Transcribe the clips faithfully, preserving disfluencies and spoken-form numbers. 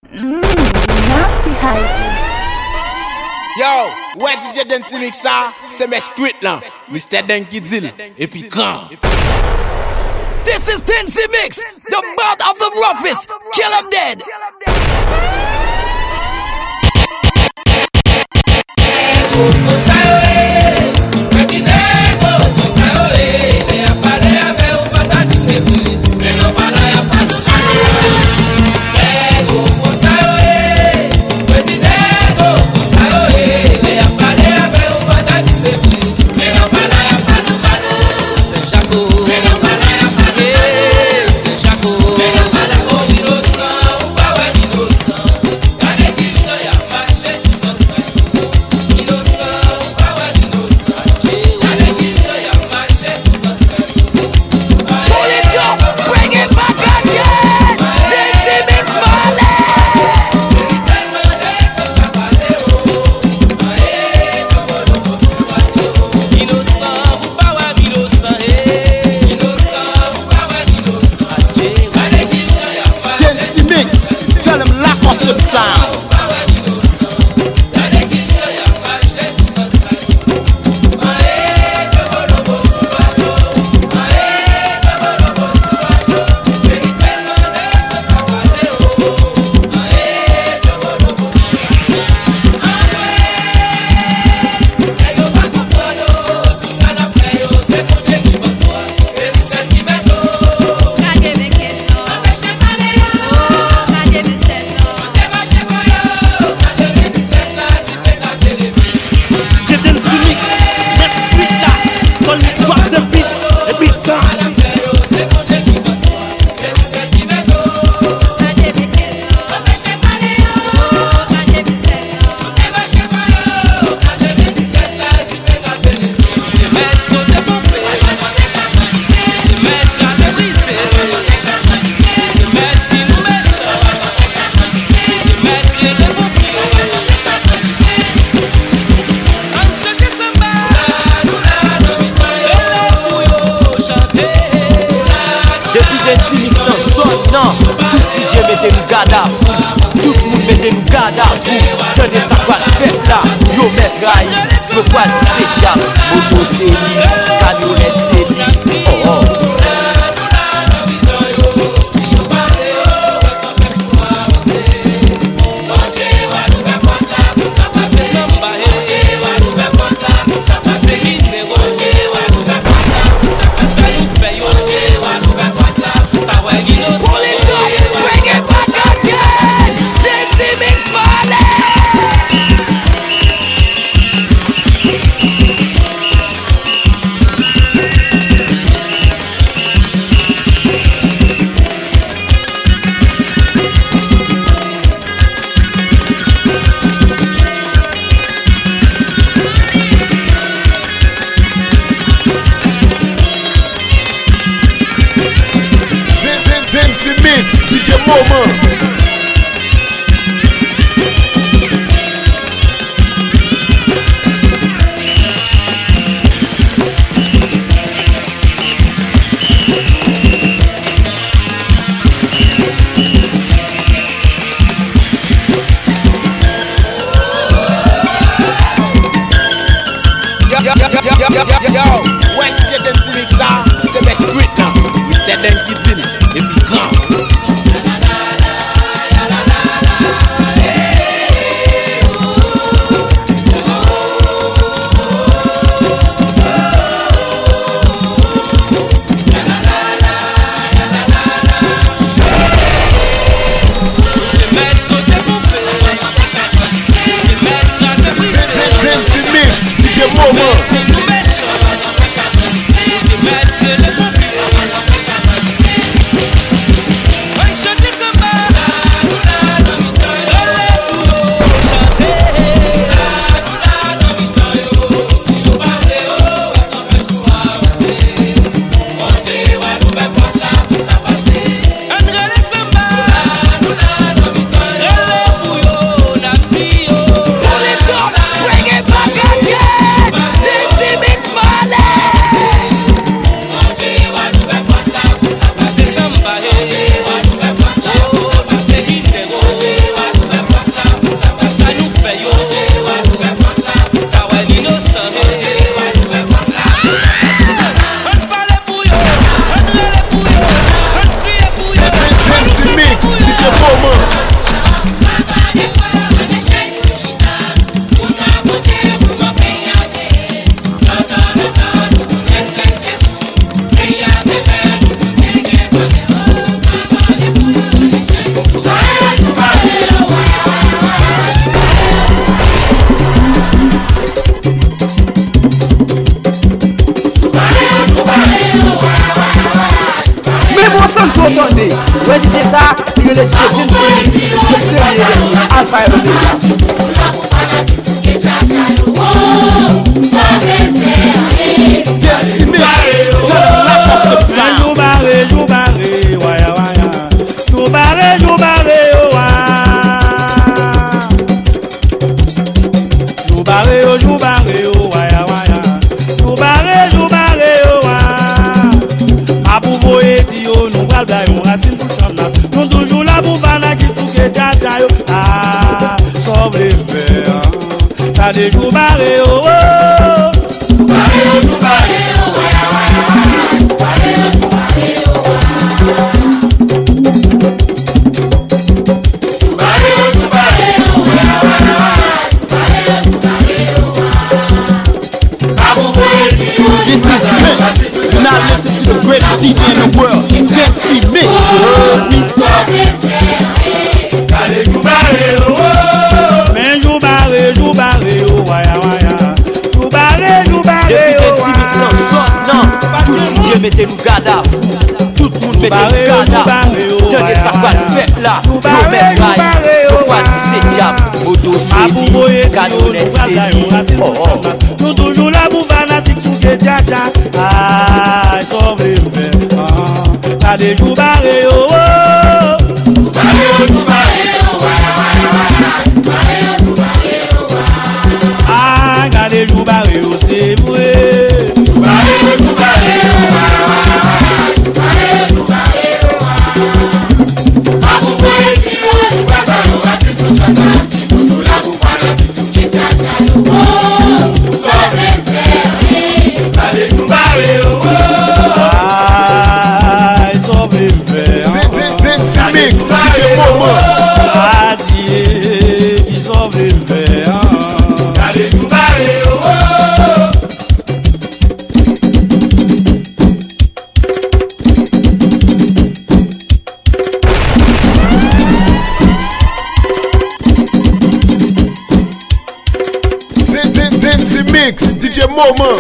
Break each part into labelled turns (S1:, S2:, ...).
S1: Mmm, nasty hiding.
S2: Yo, where D J Densi mix ça? C'est mes street là. Mister Denki Dill. Et puis quand?
S3: This is Densi Mix, the mouth of the roughest. Kill him dead.
S4: Tout le monde mette nous garde à vous. Tenez ça quoi faites là. Yo met raï. Me quoi c'est diable. Moto c'est lui. Camionnette c'est lui. Oh oh. le D J Densi Mix, c'est le dernier, Alpha et Omega. Densi Mix,
S5: Jou barre, jou barre, waya waya. Jou barre, jou barre, oh wa. Jou barre, oh jou barre, oh waya waya. Jou barre, jou barre, oh wa. Ma pou voye ti yo, nou bral bla yo, racine sou chan la. Nou toujou la pou bana ki touke tcha tcha yo. Ah, sauve le fer. Ta de jou barre, oh oh. Jou barre, oh jou barre, oh waya waya.
S2: This is great. You now listen to the greatest D J in the world, Densi Mix.
S5: Men jou barre, jou barre, oh waya waya. Jou barre, jou barre,
S4: depuis
S5: oh
S4: Densi Mix nan son nan, tout D J mette nou gada. Tout moun mette nou gada. Tene sa kwa fèt la. Yo men ray, yo kwa di se diap. Modo se li, kanonet se li. Oh oh.
S5: Nou toujou la pou fanatik souke tcha tcha. Ah, sauve le fer. Ta de jou barre, oh oh. Jou barre, oh jou barre, oh waya waya waya. Jou barre, oh jou barre, oh waya. Ah, gade jou barre, oh se vwe. Jou barre, oh jou barre, oh waya waya. Jou barre, oh jou barre, oh waya. Ma pou voye ti yo, nou bral bla yo, racine sou chan la. Si toujou la pou fanatik souke tcha tcha yo. Oh, sauve le fer. Ta de jou barre, oh oh. Ah, sauve le fer.
S2: Densi Mix, D J Momo.
S5: Adieu, qui sauve le fer. Allez, vous barrez, oh oh.
S2: Densi Mix, D J Momo.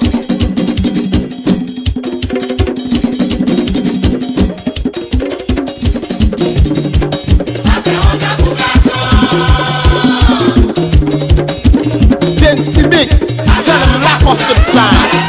S2: Densi Mix, tell them lock off the sign.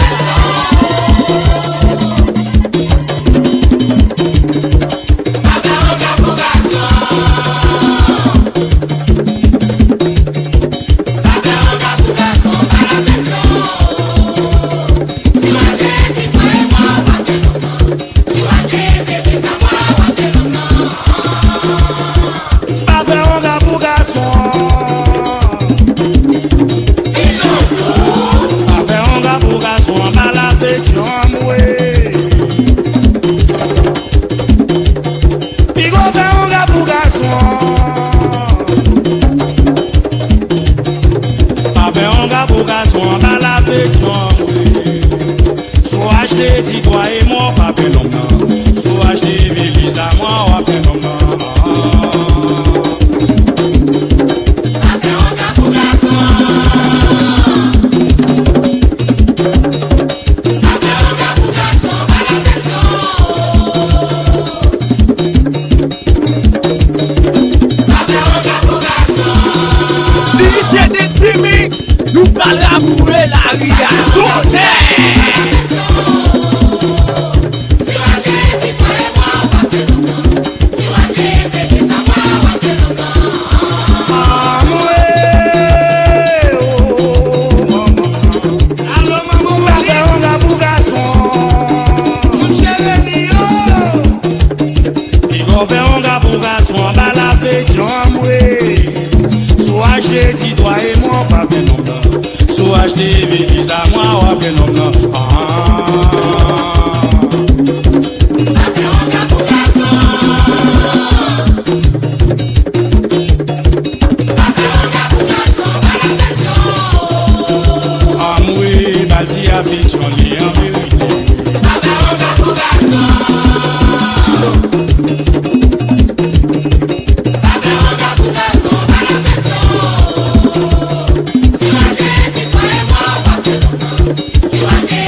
S6: Si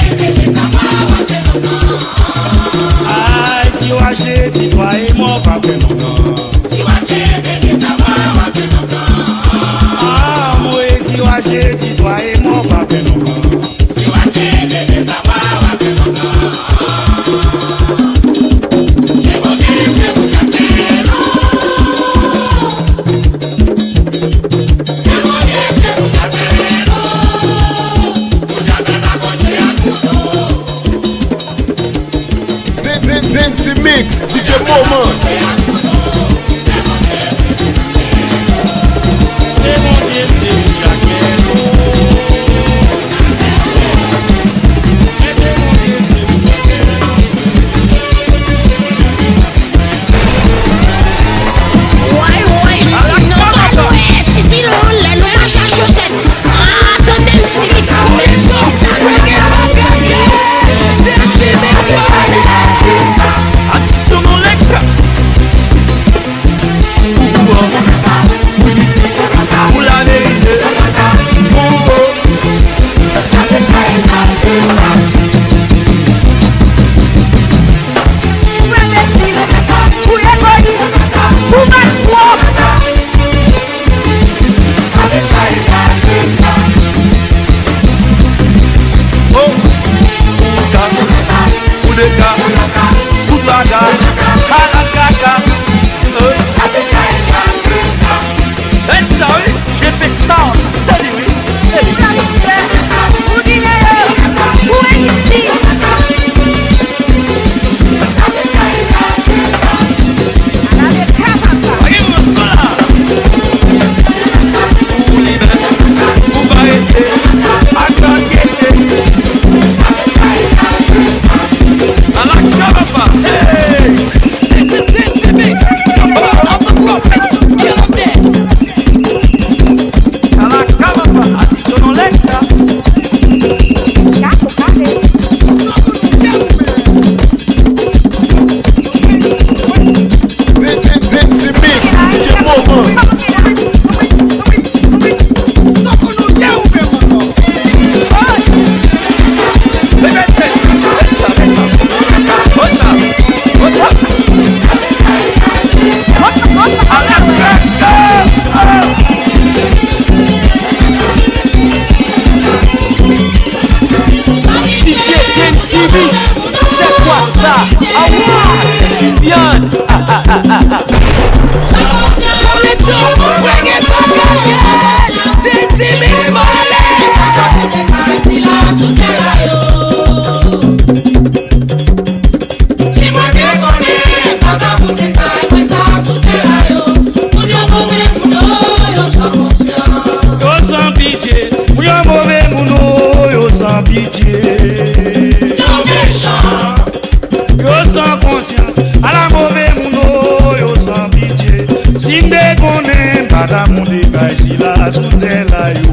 S5: Bada moun dekay si la sou terre la yo.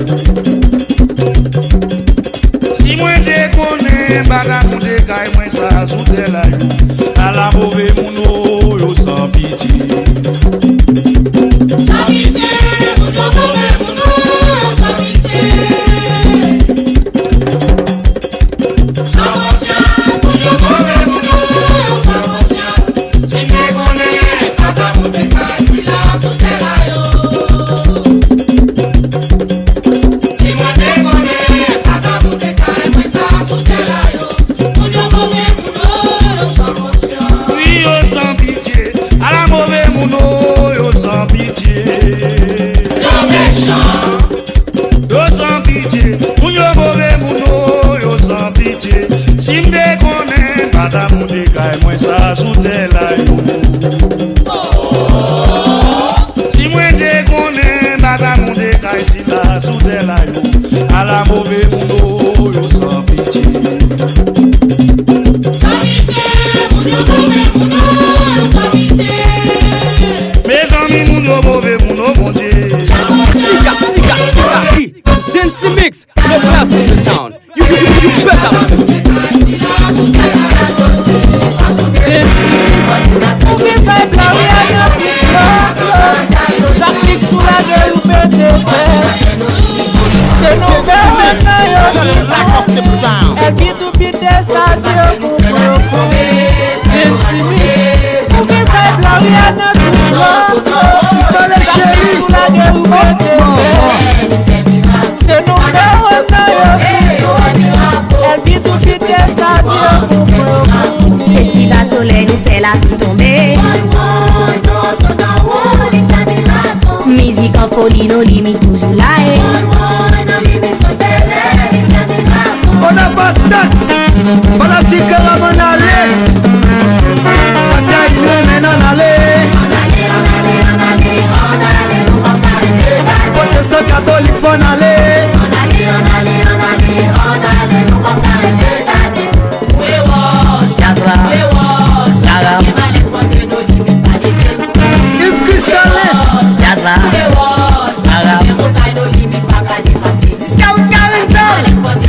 S5: Si mwen dekone, bada moun dekay mwen sa sou terre la yo. A la mauve moun yo sans pitié.
S6: Sans pitié, moun yo mauve moun yo sans pitié. Sans conscience, moun yo mauve moun yo sans conscience. Si dekone, bada moun dekay si la sou terre la yo. Si mwen dekone, bada moun dekay mwen sa sou terre la yo. Moun yo mauve moun yo sans conscience.
S5: Oui, yo sans pitié. A la mauve moun yo sans pitié.
S6: Yo méchant.
S5: Yo sans pitié. Moun yo mauve moun yo sans pitié. Si m'dekone, bada moun dekay mwen sa sou terre la yo. Si mwen dekone, bada moun dekay si la sou terre la yo. A la mauve moun yo sans pitié.
S6: Sans pitié, moun yo mauve moun yo sans pitié.
S5: Mes amis moun yo mauve moun yo mon Dieu.
S4: Siga, siga, siga. Dance Mix, no class in the town. You, you, you, you better.
S1: Ou ki fè bla ou ya yon ki klok. Chak lik sou la gueule ou pète pè. Se nou pè maintenant yo ki klok. El vit ou pite sa diyo pou pou. Dance Mix. Ou ki fè bla ou ya yon ki klok. Chak lik sou la gueule ou pète pè. Se nou pè maintenant yo ki klok. El vit ou pite sa diyo pou pou.
S7: Festival soleil nous fait la pluie tomber. Musique en folie, nos limites toujours là.
S3: On n'a pas de date. On a dit que la bonne allée. Ça t'a eu maintenant aller. Protestant catholique faut aller. Yves Cristallin. Scout Carrington.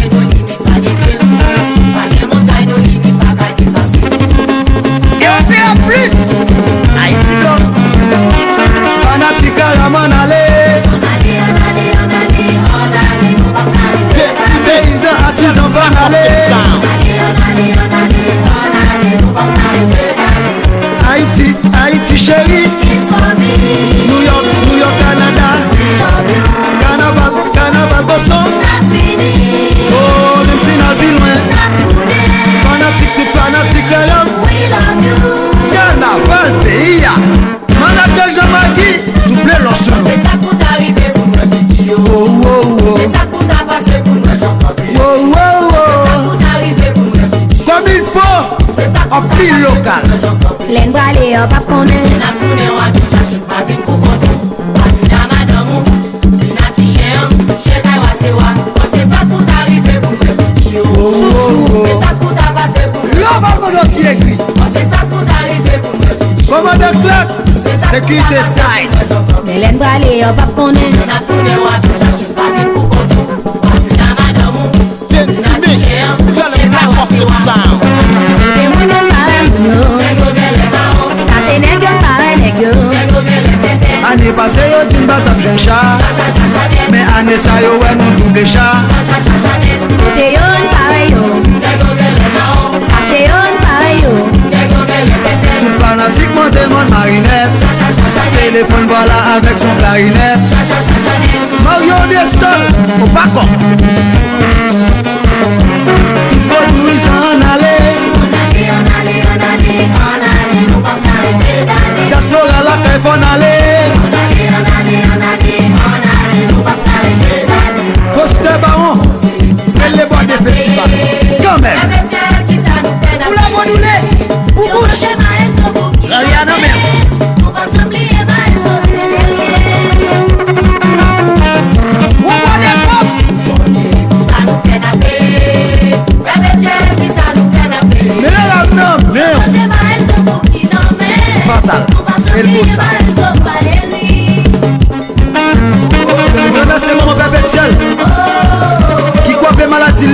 S3: Et aussi en plus Haïti comme fanatique à Raman aller. Paysans, artisans van aller. Haïti, Haïti chérie. New York, New York, Canada. Carnaval, Carnaval, Boston. Oh, même si n'a plus loin. Fanatique, tout fanatique, l'homme. Carnaval, pays. Manager Jean-Magui, souple l'ensemble. Oh, oh, oh. Oh, oh, oh. Comme il faut, en pile local.
S7: Len brale yo pap konen.
S3: Commandant Clark, sécurité tight.
S7: Mais len brale yo pap konen. Te moun yo pare moun yo. Chase neg yo pare neg yo.
S3: Année passée yo din batap jen chat. Mais année sa yo ouais nou double chat.
S7: Kote yo n pare yo. Chase yo n pare yo.
S3: Tout fanatiquement demande marinette. Téléphone voilà avec son clarinette. Mario Deston, au Paco. Il faut tout s'en aller. Diaspora la caille faut aller. Foster Baron, elle les voit des festivals. Quand même. Pour la bonne pour bouche. Rien à même. Mais là, là, non, non. Fatal, elle bosse ça.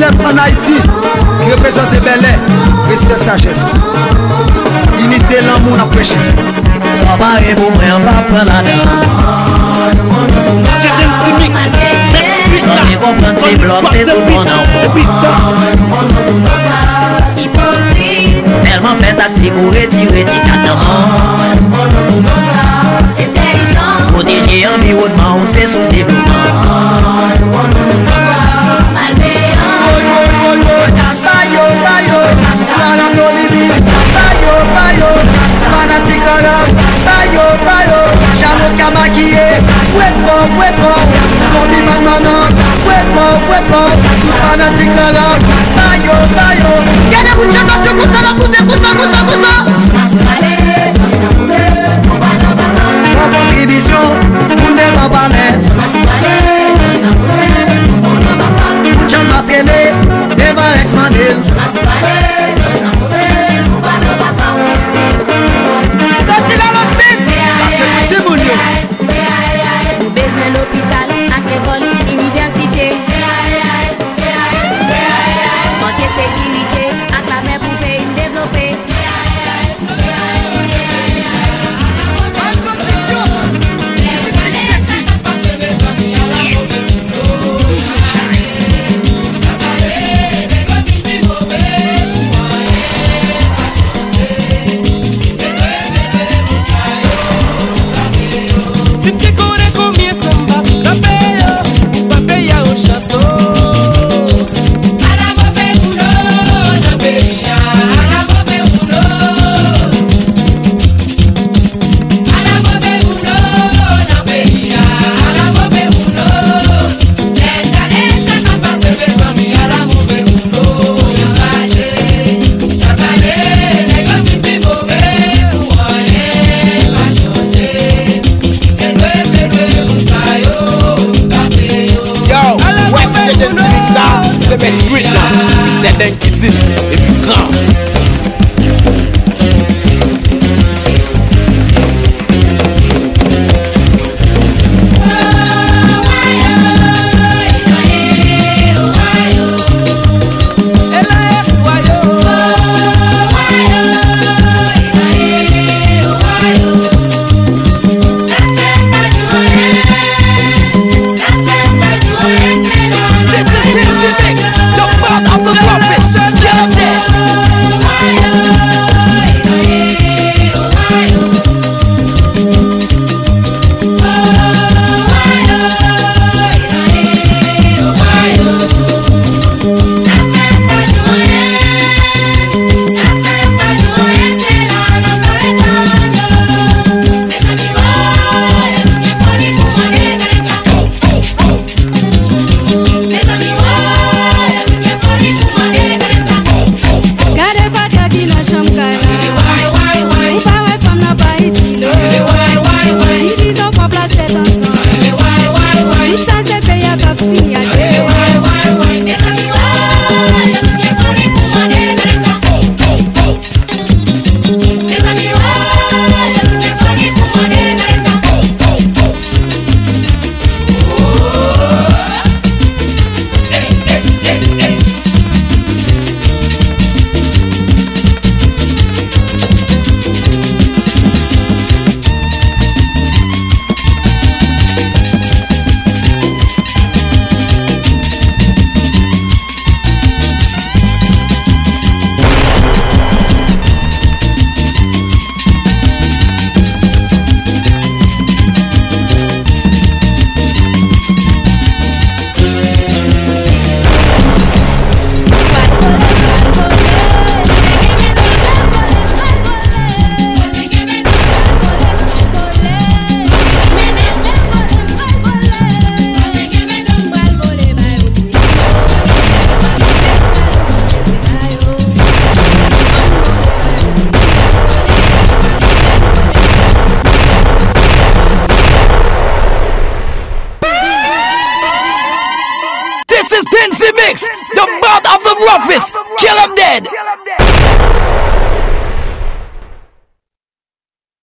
S3: élève en Haïti, qui représente Bel Air, respect sagesse. Unité l'amour n'a prêché.
S8: Ça va et bon, on va prendre la danse. On est comprendre ces blocs, c'est tout le monde en tellement fait tactique pour retirer protéger l'environnement, c'est son développement.
S3: Contribution, pour ne pas parler. J'en masqué, et va expander.
S7: Besoin l'hôpital, à l'école, l'université. Manquer sécurité, acclamer pour pays développé.
S2: C'est mes streets là, mister Denki Dil, et puis grand.
S4: Mix, the mouth of the roughest, kill 'em dead.